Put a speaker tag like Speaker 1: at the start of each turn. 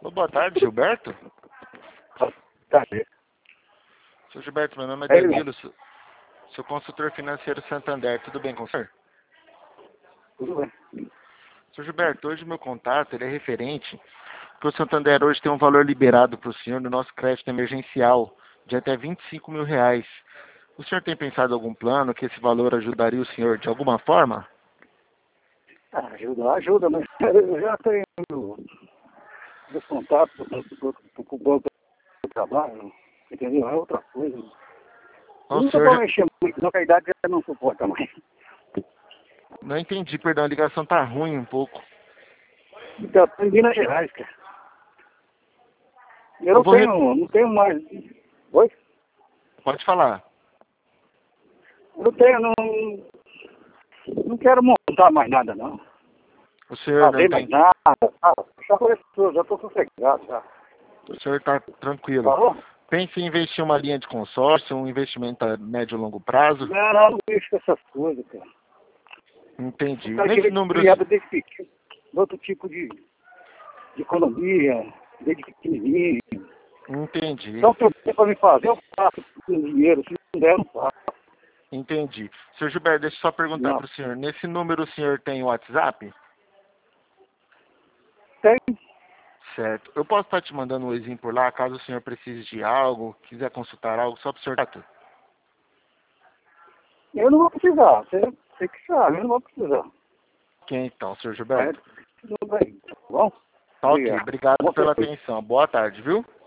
Speaker 1: Ô, boa tarde, Gilberto.
Speaker 2: Tá.
Speaker 1: Seu Gilberto, meu nome é
Speaker 2: Ei,
Speaker 1: Danilo, sou consultor financeiro Santander. Tudo bem com o senhor?
Speaker 2: Tudo bem.
Speaker 1: Seu Gilberto, hoje o meu contato ele é referente que o Santander hoje tem um valor liberado para o senhor no nosso crédito emergencial de até R$ 25.000. O senhor tem pensado em algum plano que esse valor ajudaria o senhor de alguma forma?
Speaker 2: Ajuda, mas eu já tenho meus contatos com o banco do trabalho, entendeu? É outra coisa.
Speaker 1: Ó,
Speaker 2: Não
Speaker 1: o
Speaker 2: estou
Speaker 1: senhor
Speaker 2: para mexer muito, não, que a idade já não suporta mais.
Speaker 1: não entendi, perdão, a ligação tá ruim um pouco.
Speaker 2: Então, tô em Minas Gerais, cara. Eu
Speaker 1: Eu vou re-
Speaker 2: não tenho mais. Oi?
Speaker 1: Pode falar.
Speaker 2: Eu não quero montar mais nada, não.
Speaker 1: O senhor não
Speaker 2: Fazer mais
Speaker 1: tem,
Speaker 2: nada, tá? Já estou sossegado, já.
Speaker 1: o senhor tá tranquilo.
Speaker 2: Falou?
Speaker 1: Pense em investir em uma linha de consórcio, um investimento a médio e longo prazo?
Speaker 2: Não mexo com essas coisas, cara.
Speaker 1: Entendi.
Speaker 2: O cara
Speaker 1: Nesse
Speaker 2: queria
Speaker 1: número,
Speaker 2: criado desde pequeno, outro tipo de economia, desde pequenininho.
Speaker 1: entendi.
Speaker 2: Então, o que eu tenho para me fazer, eu faço com dinheiro. Se não der, eu não faço.
Speaker 1: Entendi. Senhor Gilberto, deixa eu só perguntar
Speaker 2: Não.
Speaker 1: para o senhor. Nesse número o senhor tem WhatsApp?
Speaker 2: Tem.
Speaker 1: Certo. Eu posso estar te mandando um exemplo por lá, caso o senhor precise de algo, quiser consultar algo, só para o senhor dar tudo.
Speaker 2: Eu não vou precisar. Você que sabe, eu não vou precisar.
Speaker 1: Quem então, senhor
Speaker 2: Mas
Speaker 1: Gilberto?
Speaker 2: tudo bem. Tá bom?
Speaker 1: Tá ok.
Speaker 2: Obrigado.
Speaker 1: Obrigado
Speaker 2: Bom
Speaker 1: pela
Speaker 2: serviço.
Speaker 1: atenção. Boa tarde, viu?